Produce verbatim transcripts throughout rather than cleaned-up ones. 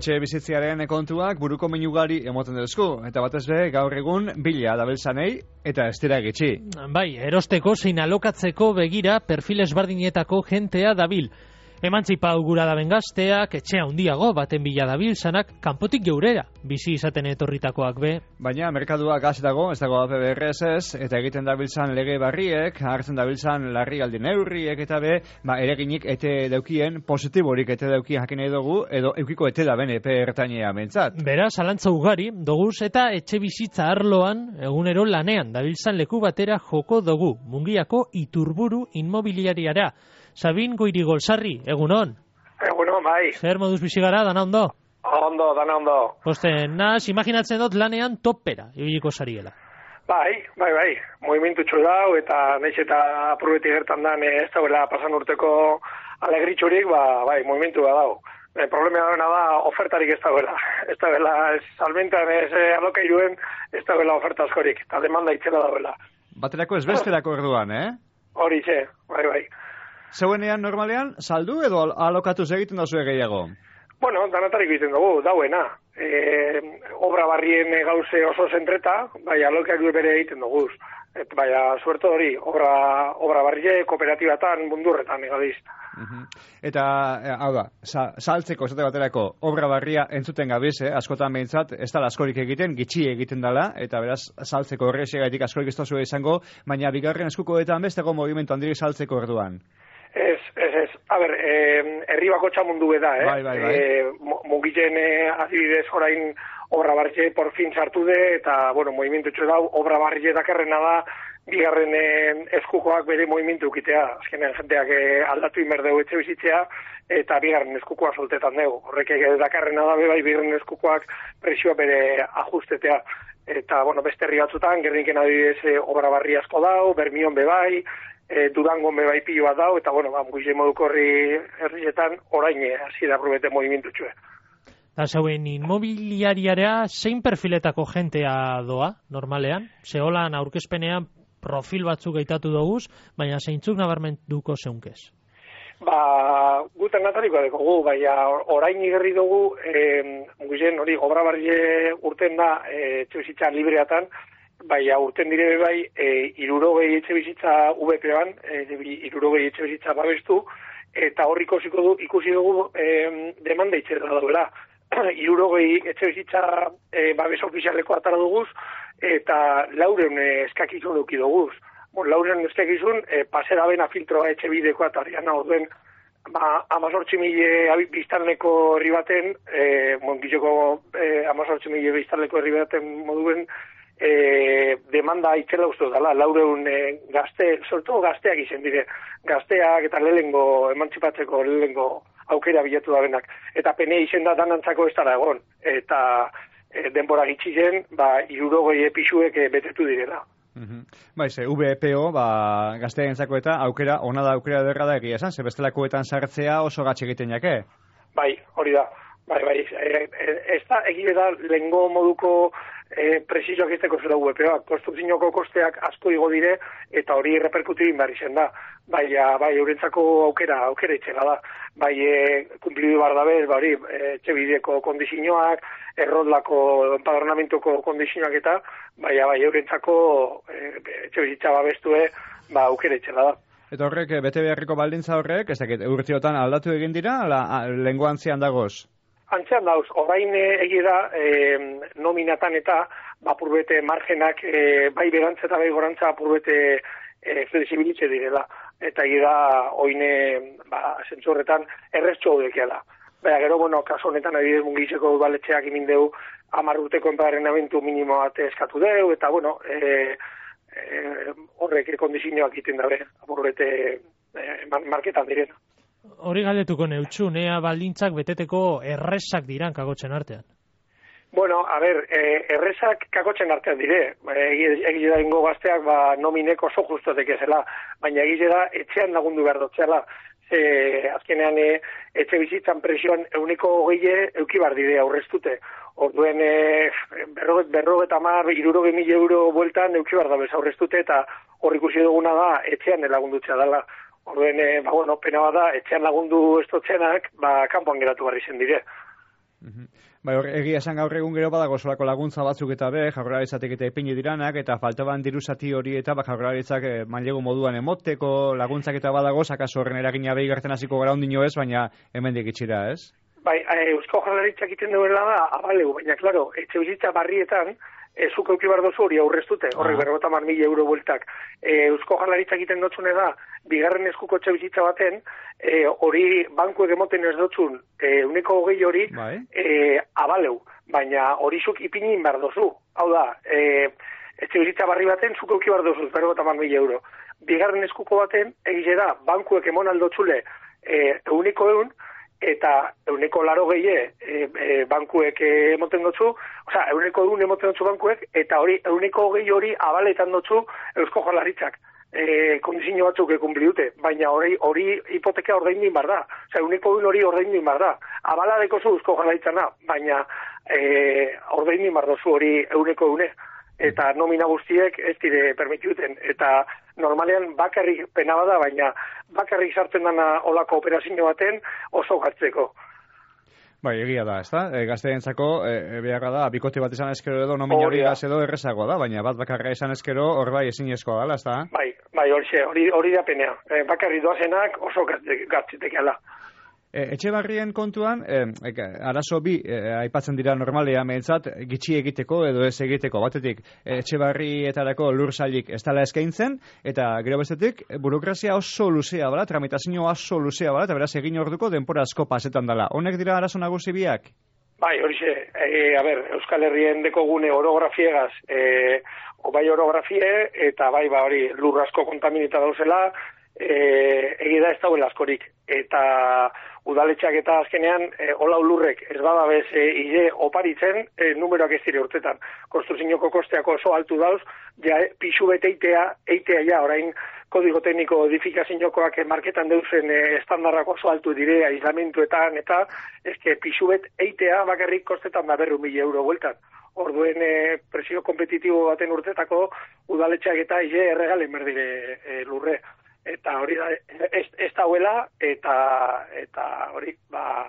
Etxe bizitziaren kontuak buruko minugari emoten duzku, eta batez be gaur egun bila dabiltzanei eta ez dira gitxi. Bai, erosteko zein alokatzeko begira perfil ezberdinetako jentea dabil. Emantzipau gura daben gazteak, etxea handiago baten bila dabiltzanak, kanpotik geurera, bizi izaten etorritakoak be. Baina merkadua gaz dago, ez dago A P B R S ez, eta egiten dabiltzan lege barriek, hartzen dabiltzan larrialdi neurriek, eta be, ba, ereginik ete daukien, positiborik ete daukien jakin nahi dugu, edo eukiko ete da bene epe ertainea bentsat. Beraz, alantza ugari, doguz eta etxe bizitza arloan, egunero lanean, dabiltzan leku batera joko dugu, Mungiako Iturburu inmobiliariara. Sabin Goirigolsarri, egunon. Egunon, bai. Zer moduz bizi gara, dana ondo? Ondo, dana ondo. Posten, naz, imaginatzen dut lanean topera, ibiliko zariela. Bai, bai, bai. Movimentu txu dau, eta nahiz eta aprobeti gertan dan ez dauela pasan urteko alegritxurik, ba, bai, movimentu da dau. E, problema dauna da, ofertarik ez dauela. Ez dauela, ez salmentan, ez alokairuen, ez dauela oferta askorik, eta demanda itzela dauela. Baterako ez besterako orduan, eh? Hori ze, bai, bai. Zeuenean normalean, saldu edo alokatuz egiten da zuen gehiago? Bueno, danatarik egiten dugu, dauena. E, obra barrien gauze oso zentreta, bai, alokak bere egiten dugu. Et, bai, suerto hori, obra, obra barrie kooperatibatan mundurretan egadiz. Uh-huh. Eta, hau da, sa, saltzeko, esate baterako, obra barria entzuten gabiz, eh? Askotan behintzat, ez da askorik egiten, gitxi egiten dela, eta beraz, saltzeko horrexegaitik askorik ez tozue izango, baina bigarren eskukoetan besteko movimentu handirik saltzeko orduan. Ez, ez, ez. A ber, eh, herri bako txamundu beda, eh? Bai, bai, bai. Eh, mugitzen eh, adibidez orain obra barrie por fin sartu de, eta, bueno, movimentu txu dau, obra barrie dakarrena da, bigarren eh, eskukoak bere movimentu ukitea. Azkenean jenteak eh, aldatu inberdeu etxe bizitzea, eta bigarren eskukoa soltetan dugu. Horrek eh, dakarrena da, bai, bigarren eskukoak presioa bere ajustetea. Eta, bueno, beste herri batzutan, gerrinken adibidez eh, obra barri asko dau, Bermion bebai, E, Durango me bai pilo bat dau, eta, bueno, ba, mugize moduko herri herrietan orain hasi da probete movimentu txue. Da, zeuen inmobiliariarea zein perfiletako jentea doa, normalean? Zeholan aurkezpenean profil batzuk gaitatu doguz, baina zeintzuk nabarmenduko zeunkez? Ba, guten natarikoa dekogu, baina orain igerri dugu, e, mugizen hori obra barrie urten da, e, txebizitza libreatan, Baina urten dire bai, e, irurogei etxe bizitza V P-an, e, irurogei etxe bizitza babestu, eta hor ikusi dugu, ikusi dugu e, demanda itzera dauela. Irurogei etxe bizitza e, babes ofizialeko atara duguz, eta lauren eskakizun duki duguz. Bon, lauren eskakizun, e, pasera bena filtroa etxe bideko atarian orduen, ba, amazortzi mile biztanleko herri baten, e, monkizoko e, amazortzi mile biztanleko herri baten moduen, E, demanda itzela uste dela, laureun e, gazte, sortu gazteak izen dire, gazteak eta lehengo emantzipatzeko lehengo aukera bilatu da benak. Eta pene izen da danantzako ez dara egon. Eta e, denbora gitxizen, ba, irurogei episuek e, betetu direla. Uh-huh. Baiz, V P O, ba, gaztearentzako eta aukera, ona da aukera derra da egia esan, ze bestelakoetan sartzea oso gatxe egiten jake? Bai, hori da. Bai, bai, e, e, ez da, egile da, lehengo moduko e, presizoak izteko zela V P O-ak. Konstrukzinoko kosteak asko igo dire, eta hori reperkutu egin behar izen da. Bai, a, bai, eurentzako aukera, aukera itxela da. Bai, e, kumplidu behar da bez, bai, e, txebideko kondizioak, erroldako empadronamentuko kondizioak eta, bai, a, bai, eurentzako e, txebiditza babestue, ba, aukera itxela da. Eta horrek, bete beharriko baldintza horrek, ez dakit, urtiotan aldatu egin dira, ala, lengo antzian dagoz? Antzean dauz, orain egia da, e, nominatan eta apurbete margenak e, bai berantza eta bai gorantza apurbete e, flexibilitze direla. Eta egia da, oine, ba, zentzorretan, erreztxo hodekiala. Baina gero, bueno, kaso honetan, adibidez mungizeko udaletxeak imin deu, hamar urteko enpadarrenamentu minimo bat eskatu deu, eta, bueno, e, e, horrek kondizioak egiten dabe, apurbete e, marketan direna. Hori galdetuko neutxu, nea baldintzak beteteko errezak diran kagotzen artean. Bueno, a ber, eh, errezak kagotzen artean dire. Egile da ingo gazteak ba, nomineko oso justotek ezela, baina egile da etxean lagundu behar dutxela. E, azkenean e, etxe bizitzan presioan euneko gehiago eukibar dire aurreztute. Orduen e, berroget, berroget amar, iruroge mil euro bueltan eukibar da bez aurreztute, eta hor ikusi duguna da etxean lagundutxea dela. Orduen, e, ba, bueno, pena bada, etxean lagundu estotzenak, ba, kanpoan geratu barri zen dire. Bai, hor, egia esan gaur egun gero badago solako laguntza batzuk eta be, jaurlaritzatik eta ipini diranak, eta faltaban diru zati hori eta ba, jaurlaritzak eh, mailegu moduan emoteko, laguntzak eta badago, sakaso horren eragina behi gertzen hasiko gara ondino ez, baina hemendik itxira, ez? Bai, Eusko Jaurlaritzak egiten duela da, abalegu, baina, klaro, etxe bizitza barrietan, e, zuk euki bar dozu hori aurreztute, horri ah. berrota mar mila euro bueltak. E, Eusko Jaurlaritzak egiten dotzune da, bigarren eskuko etxe bizitza baten, e, hori bankuek emoten ez dotzun, e, uneko hogei hori, bai. e, abaleu, baina hori zuk ipinin bar dozu. Hau da, e, etxe bizitza barri baten, zuk euki bar dozu, berrota mar mila euro. Bigarren eskuko baten, egize da, bankuek emon aldotzule, e, uneko egun, eta euneko laro gehi e, e, bankuek emoten dutzu, osea, euneko egun emoten dutzu bankuek, eta hori euneko gehi hori abaletan dutzu Eusko Jaurlaritzak. E, kondizio batzuk ekumpli dute, baina hori hori hipoteka ordaindu bar da. Osea, euneko egun hori ordaindu bar da. Abala dekozu Eusko Jaurlaritzana, baina e, ordaindu bar dozu hori euneko eune. Eta nomina guztiek ez dire permituten. Eta normalean bakarrik pena bada, baina bakarrik sartzen dana olako operazio baten oso gartzeko. Bai, egia da, ezta? E, gazteentzako e, beharra da, bikote bat izan eskero edo nomina hori gaz edo errezagoa da, baina bat bakarra izan eskero hor bai ezin eskoa dala, ezta? Bai, bai, hori hori da penea. E, bakarrik doazenak oso gartzitekeala. E, Etxebarrien kontuan, e, e, arazo bi e, aipatzen dira normalean mehentzat, gitxi egiteko edo ez egiteko. Batetik, e, Etxebarrietarako lur sailik ez dela eskaintzen, eta gero bestetik, burokrazia oso luzea bala, tramitazio oso luzea bala, eta beraz egin orduko denpora asko pasetan dela. Honek dira arazo nagusi biak? Bai, horixe, e, a ber, Euskal Herrien dekogune orografiegaz, e, bai orografie, eta bai, ba, hori, lur asko kontaminita dauzela, e, egida ez dauela askorik. Eta udaletxeak eta azkenean e, ola ulurrek ez badabez e, ile oparitzen e, numeroak ez dire urtetan. Konstruziñoko kosteako oso altu dauz, ja e, pixu bete eitea, eitea ja, orain kodigo tekniko edifikaziokoak marketan deusen e, estandarrak oso altu dire, aislamentuetan, eta eske pixu bet eitea bakarrik kostetan da berru mila euro bueltan. Orduen e, presio kompetitibo baten urtetako udaletxeak eta ile erregalen berdire e, lurre. Eta hori da, ez, ez dauela, eta, eta hori, ba,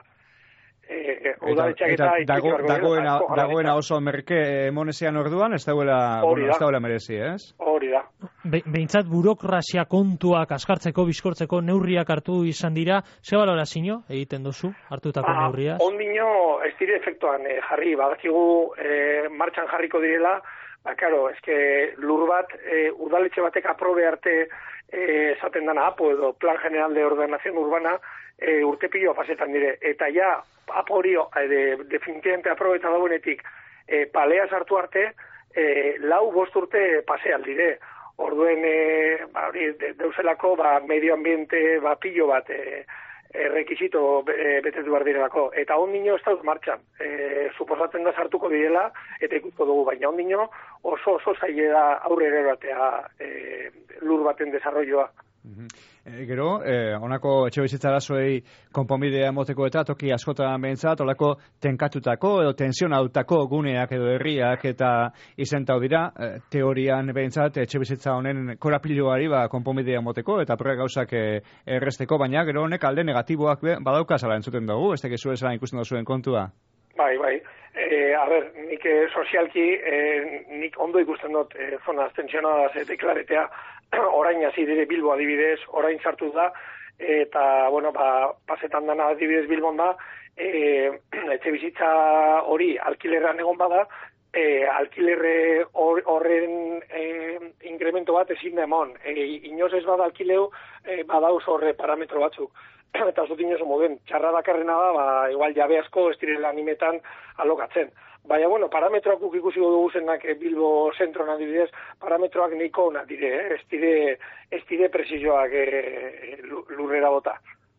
e, udaletxeak eta... Eta dago, dagoena, dagoena oso merke monezean orduan, ez dauela, bueno, ez dauela merezi, ez? Hori da. Be, behintzat burokrazia kontuak askartzeko, bizkortzeko neurriak hartu izan dira, ze balorazio egiten duzu, hartutako ba, neurriaz? Ondino, ez dire efektuan eh, jarri, badakigu eh, martxan jarriko direla, ba, karo, eske lur bat, eh, udaletxe batek aprobe arte esaten dana apo edo Plan General de Ordenación Urbana e, urte pilo pasetan dire. Eta ja, apo hori de, definitivamente aprobeta dauenetik e, palea sartu arte, e, lau bost urte paseal dire. Orduen, e, ba, hori, de, deuselako, ba, medio ambiente, ba, pilo bat, e, e, rekisito e, betetu behar direlako. Eta ondino ez dauz martxan. E, suposatzen da sartuko direla, eta ikusko dugu, baina ondino oso oso zaile da aurrera batea e, lur baten desarrolloa. Uh-huh. E, gero, eh, onako etxe bizitza arazoei konponbidea emoteko eta toki askotan behintzat, olako tenkatutako edo tensionatutako guneak edo herriak eta izentau dira, eh, teorian behintzat etxe bizitza honen korapiloari ba, konponbidea emoteko eta proiek gauzak eh, erresteko, baina gero honek alde negatiboak be, badaukazala entzuten dugu, ez tekizu esan ikusten duzuen kontua? Bai, bai. E, a ber, nik eh, sozialki, eh, nik ondo ikusten dut eh, zona tensionadaz eta deklaretea, orain hasi dire Bilbo adibidez, orain sartu da, eta, bueno, ba, pasetan dana adibidez Bilbon da, e, etxe bizitza hori alkilerran egon bada, e, alkilerre horren e, inkremento bat ezin da emon. E, inoz ez bada alkileu, e, badauz horre parametro batzuk. Eta oso inoz moden, txarra dakarrena da, ba, igual jabe asko ez direla animetan alokatzen. Baina, bueno, parametroak ikusi dugu zenak Bilbo zentron adibidez, parametroak neiko onak dire, eh? ez dire, ez dire presizoak eh, lurrera bota.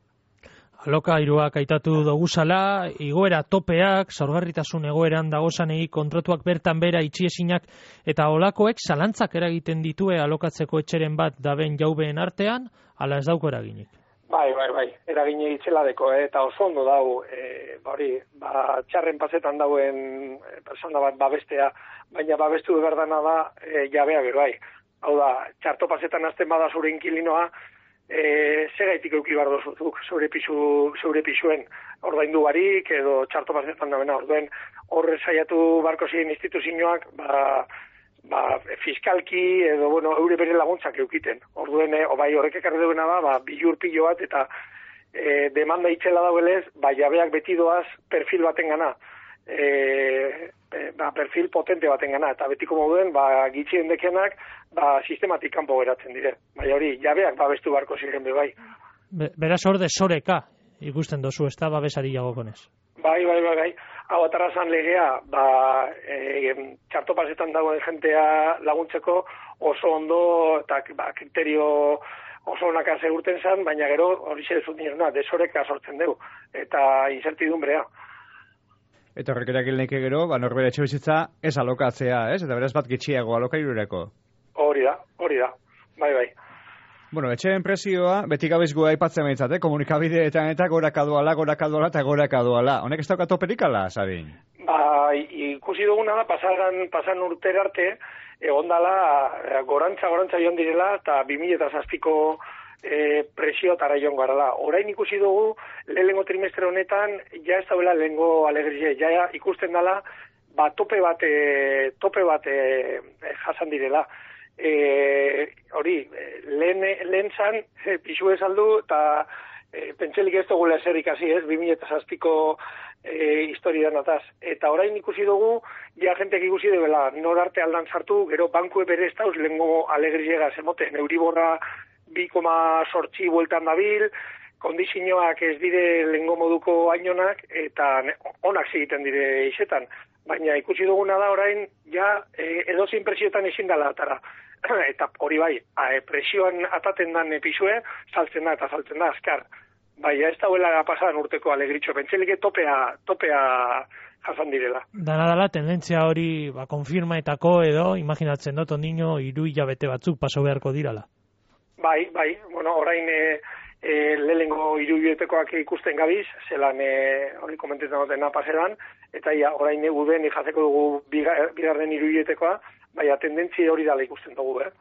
Alokairuak aitatu doguzala, igoera topeak, zaurgarritasun egoeran dagozanei kontratuak bertan bera itxiezinak eta olakoek zalantzak eragiten ditue alokatzeko etxeren bat daben jaubeen artean, ala ez dauko eraginik. Bai, bai, bai, eragine itzeladeko, eh? Eta oso ondo dau, eh, hori, ba, txarren pasetan dauen eh, persona bat babestea, baina babestu berdana da eh, jabea bero bai. Hau da, txarto pasetan azten bada zure inkilinoa, e, segaitik euki bar dozuzuk, zeure pisu, zeure pisuen ordaindu barik, edo txarto pasetan da bena, orduen horre saiatu barko ziren instituzioak, ba, ba, fiskalki, edo, bueno, eure bere laguntzak eukiten. Orduen, e, bai horrek ekarri duena da, ba, bilur pilo bat, eta e, demanda itxela dauelez, ba, jabeak beti doaz perfil baten gana. E, e, ba, perfil potente baten gana, eta betiko moduen, ba, gitxien dekenak, ba, sistematik kanpo geratzen dire. Bai hori, jabeak babestu barko ziren be bai. Be, beraz hor desoreka ikusten dozu, ez da babesari jagokonez. Bai, bai, bai, bai. Hau atarrazan legea, ba, e, txarto pasetan dagoen jentea laguntzeko oso ondo, eta ba, kriterio oso onaka segurten zan, baina gero hori zezut nirena, desoreka sortzen dugu, eta incertidumbrea. Eta horrek eragin lehike gero, ba, norbere etxe bizitza ez alokatzea, ez? Eta beraz bat gitxiago alokairureko. Hori da, hori da, bai, bai. Bueno, etxeen presioa, beti gabizgoa aipatzen behintzat, eh? Komunikabideetan eta goraka doala, goraka doala eta goraka doala. Honek ez dauka toperikala, Sabin? Ba, ikusi duguna da, pasaran, pasan urter arte, egon dala, gorantza, gorantza joan direla, eta bi mila eta zazpiko e, presio tara joan garala. Orain ikusi dugu, lehengo trimestre honetan, ja ez dauela lehengo alegrie, ja ikusten dela, ba, tope bat, e, tope bat e, jasan direla. E, hori, lehen, lehen zan, e, pixu ezaldu, eta e, pentselik ez dugu lezer ikasi ez, bi mila eta zazpiko e, historian ataz. Eta orain ikusi dugu, ja jentek ikusi dela, nor arte aldan sartu, gero bankue bere ez dauz, lehengo alegriega zemoten, Euriborra bi koma zortzi bueltan dabil, kondizioak ez dire lehengo moduko ainonak, eta onak egiten dire izetan. Baina ikusi duguna da orain, ja, e, edozin presioetan ezin dela atara. Eta hori bai, a, presioan ataten dan episue, saltzen da eta saltzen da, azkar. Bai, ez dauela pasadan urteko alegritxo, pentselik topea, topea jasan direla. Dana dala, tendentzia hori ba, konfirmaetako edo, imaginatzen dut, ondino, hiru hilabete batzuk paso beharko dirala. Bai, bai, bueno, orain e, e, lehengo hiru hilabetekoak ikusten gabiz, zelan e, hori komentetan dutena paseran, eta ia, orain uden jazeko dugu bigarren hiru hilabetekoa, baina tendentzia hori dala ikusten dugu, eh?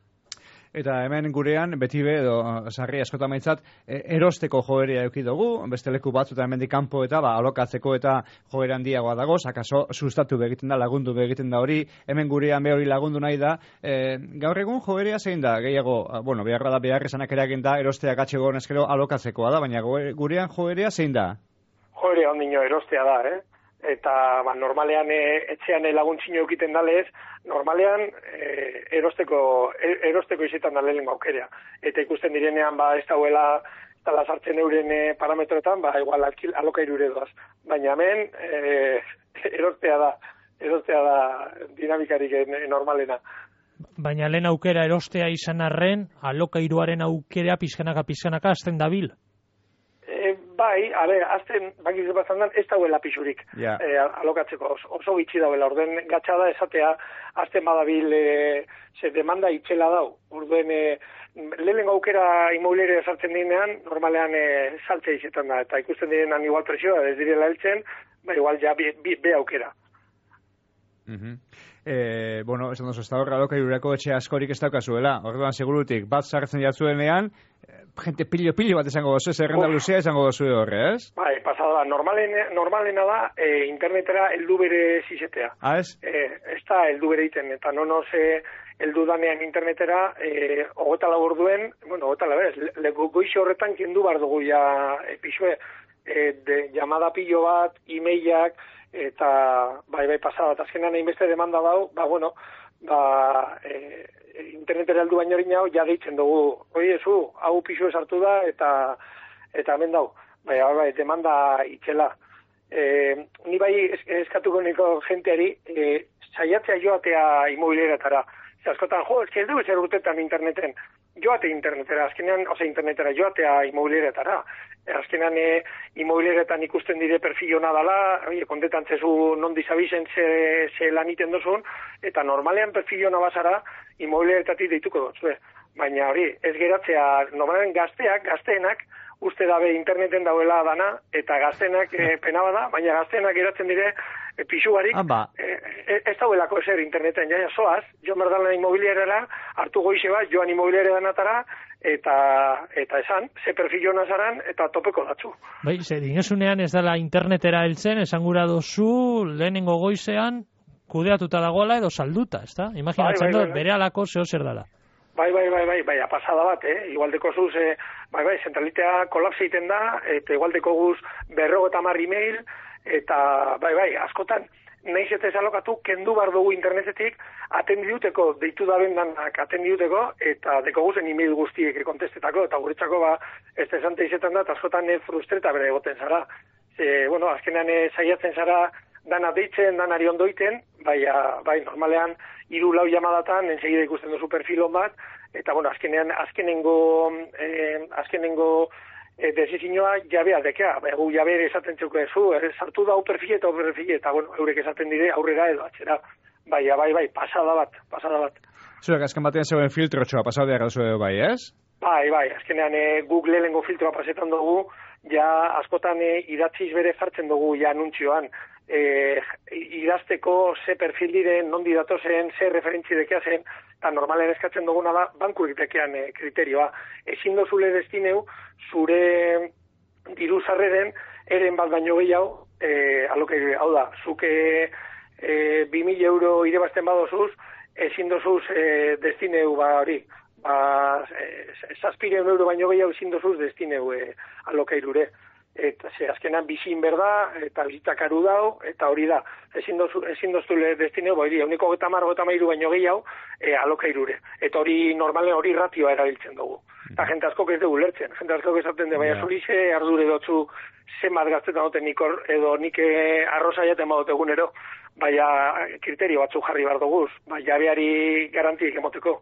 Eta hemen gurean, beti be, edo, sarri askotan maitzat, erosteko joerea euki dugu, beste leku batzuta hemendik kanpo eta ba, alokatzeko eta joera handiagoa dago, akaso sustatu begiten da, lagundu begiten da hori, hemen gurean be hori lagundu nahi da. E, gaur egun joerea zein da, gehiago, bueno, beharra da behar esanak eragin da, erostea gatxego honezkero alokatzekoa da, baina gurean joerea zein da? Joerea ondino erostea da, eh? Eta ba, normalean e, etxean laguntzino eukiten dalez, normalean e, erosteko, er, erosteko izetan da lehen aukerea. Eta ikusten direnean, ba, ez dauela, ez dala sartzen euren e, parametroetan, ba, igual alokairu doaz. Baina hemen, e, erostea da, erostea da dinamikarik normalena. Baina lehen aukera erostea izan arren, alokairuaren aukera pizkanaka pizkanaka azten dabil? Bai, a ber, azten, bakizu bazandan, ez dauela pixurik yeah. e, alokatzeko, oso, oso bitxi dauela, orden gatxada esatea, azten badabil, e, ze demanda itxela dau, orduen, e, lehenengo aukera inmobiliaria sartzen dinean, normalean e, saltzea izetan da, eta ikusten direnan igual presioa, ez direla heltzen, ba igual ja bi, bi, be aukera. Uh-huh. E, bueno, esan dozu, ez da horra alokairurako etxe askorik ez daukazuela, orduan segurutik, bat sartzen jatzuenean, gente pilo-pilo bat izango gozu, zerrenda luzea izango gozu horre, ez? Bai, pasada da, normalena, normalena da e, internetera heldu bere zizetea. Ah, ez? E, ez da heldu bere iten, eta nono ze heldu danean internetera, e, hogeta labur duen, bueno, hogeta labur, le, goixe horretan kendu bar dugu ja episue, e, de, llamada pilo bat, e-mailak, eta bai, bai, pasada, eta azkenan hainbeste demanda dau, ba, bueno, ba, e, internetera heldu baino hori ja gehitzen dugu, hori ezu, hau pisu esartu da, eta eta hemen dau, bai, bai, demanda itxela. E, ni bai eskatuko niko jenteari, e, saiatzea joatea inmobilieretara. Askotan, jo, ez ez dugu zer urtetan interneten, joate internetera, azkenean, oza, internetera joatea inmobilieretara. Azkenean, e, inmobilieretan ikusten dire perfil hona dala, oie, kontetan zezu non dizabizen ze, ze lan iten dozun, eta normalean perfil hona bazara, inmobilieretatik deituko dut, zue. Baina hori, ez geratzea, normalen gazteak, gazteenak, uste dabe interneten dauela dana, eta gazteenak e, pena bada, baina gazteenak geratzen dire e, pixu barik, e, e, ez dauelako eser interneten, jaia zoaz, jo merdalen inmobiliarera, hartu goixe bat, joan inmobiliare danatara, eta eta esan, ze perfilona zaran, eta topeko datzu. Bai, ze dinezunean ez dela internetera heltzen, esan gura dozu, lehenengo goizean, kudeatuta dagoela edo salduta, ezta? Imaginatzen bai, bai, dut, bai. bere alako zeo zer dela. Bai, bai, bai, bai, bai, pasada bat, eh? Igualdeko zuz, eh, bai, bai, zentralitea kolapse egiten da, eta igualdeko guz berrogo eta mar e-mail, eta, bai, bai, askotan, nahiz eta esalokatu, kendu bar dugu internetetik, atendiuteko, deitu da bendanak atendiuteko, eta deko guzen e-mail guztiek kontestetako, eta guretzako, ba, ez da esante izetan da, eta askotan eh, frustreta bere egoten zara. E, bueno, azkenean eh, saiatzen zara, dana deitzen, danari ondoiten, bai, bai, normalean, hiru lau jamadatan, ensegida ikusten duzu perfilon bat, eta, bueno, azkenean, azkenengo, eh, azkenengo eh, desizinoa jabea dekea, egu jabe esaten txuko ezu, er, sartu da perfile eta perfile, eta, bueno, eurek esaten dire aurrera edo atxera, bai, bai, bai, pasada bat, pasada bat. Zuek, azken batean zegoen filtrotxoa pasau behar duzu edo bai, ez? Bai, bai, azkenean eh, Google lengo filtroa pasetan dugu, ja askotan eh, idatziz bere jartzen dugu ja anuntzioan, eh, idazteko ze perfil diren, nondi datozen, ze referentzi dekea zen, eta normalen eskatzen duguna da, banku dekean eh, kriterioa. Ezin dozule destineu, zure diru sarreren, eren bat baino gehiago, eh, alokairu, hau da, zuke eh, bi mila euro irebazten badozuz, ezin dozuz eh, destineu ba hori, ba, zazpireun euro baino gehiago ezin dozuz destineu eh, alokairure. Eta ze azkenan bizin berda, eta bizitzak aru dau, eta hori da. Ezin dozu, ezin dozu destineu, bai, uniko geta mar, geta mairu baino gehiago, e, alokairure. Eta hori normalen hori ratioa erabiltzen dugu. Eta jente asko ez dugu lertzen. Jente asko esaten de, baina zurize, ardure dotzu, zenbat gaztetan dute nik or, edo nik arroza jaten badut egunero, baina kriterio batzuk jarri bar duguz, baina jabeari garantiek emoteko.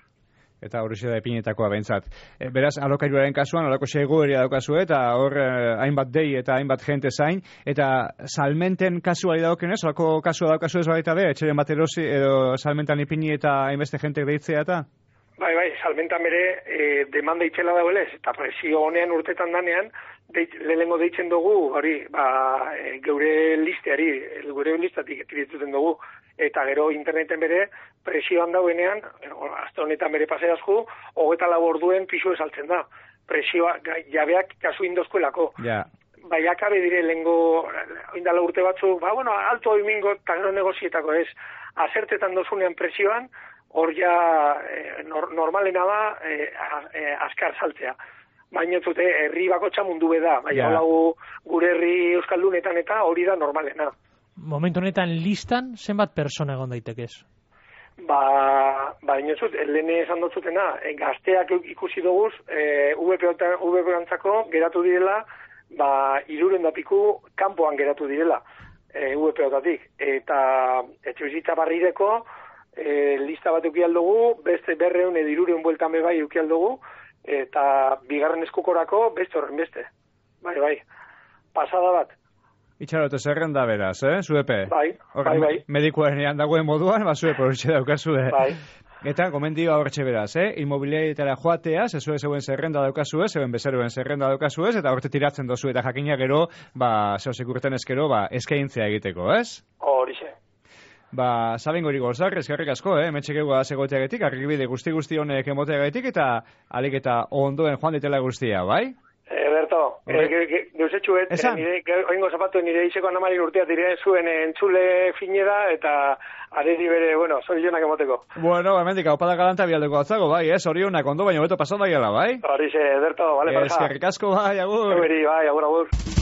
Eta hori da epinetakoa behintzat. E, beraz, alokairuaren kasuan, olako seigu eria daukazu, eta hor eh, hainbat dei eta hainbat jente zain, eta salmenten kasuari daukenez, olako kasua daukazu ez baita be, etxeren bat erosi, edo salmentan ipini eta hainbeste jentek deitzea eta? Bai, bai, salmentan bere e, demanda itxela dauelez, eta presio honean urtetan danean, deit, lehenengo deitzen dugu, hori, ba, e, geure listeari, geure listatik etirituten dugu, eta gero interneten bere presioan dauenean, azte honetan bere paseazku, hogeta labor duen pisu esaltzen da. Presioa, jabeak kasu indozkoelako. Ja. Bai, akabe dire lengo, oindala urte batzu, ba, bueno, alto oimingo, eta gero negozietako ez, azertetan dozunean presioan, hor ja eh, nor, normalena da eh, eh, askar saltzea. Baina zute, herri bakotxa mundu beda, bai, ja. Holau gure herri euskaldunetan eta hori da normalena. Momentu honetan listan, zenbat persona egon daitekez? Ba, ba inozut, lehen esan dotzutena, e, gazteak ikusi doguz, e, V P antzako geratu direla, ba, iruren dapiku kanpoan geratu direla, e, V P otatik. Eta etxe bizitza barrireko, e, lista bat eukialdugu, beste berreun edo iruren bueltan bebai eukialdugu, eta bigarren eskukorako beste horren beste. Bai, bai, pasada bat. Itxarote zerrenda beraz, eh, zuepe? Bai, bai, bai. Medikuaren dagoen moduan, ba, zuepe horretxe daukazue. Bai. Eta, gomendio horretxe beraz, eh, inmobiliaritara joatea, zezue zeuen zerrenda daukazue, zeuen bezeruen zerrenda daukazue, eta horrete tiratzen dozu, eta jakina gero, ba, zeo sekurten eskero, ba, eskaintzea egiteko, ez? Horixe. Ba, zaben gori gozak, eskerrik asko, eh, metxekegua zegoteagetik, arribide guzti-guzti honek emoteagetik, eta alik eta ondoen joan ditela guztia, bai? Berto, geuzetxuet, oingo zapatu nire izeko anamarin urtea dire zuen entzule finera eta areri bere, bueno, zorionak emoteko. Bueno, hemendik aupada galanta bialdeko atzago, bai, ez, orionak ondo, baina beto pasat baiala, bai? Horixe, Berto, bale, parja. Eskerrik asko, bai, agur. Bai, agur, agur.